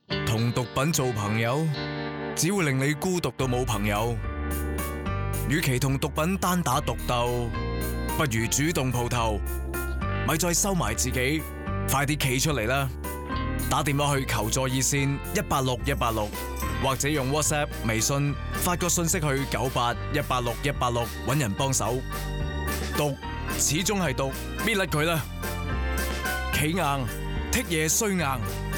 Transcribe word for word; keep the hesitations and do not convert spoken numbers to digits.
同毒品做朋友，只會令你孤獨到冇朋友。與其同毒品單打獨鬥，不如主動蒲頭。咪再收埋自己，快啲企出嚟啦！打電話去求助熱線一八六一八六，或者用 WhatsApp、微信發個信息去九八一八六一八六，搵人幫手。毒始終係毒，搣甩佢啦！企硬，剔嘢衰硬。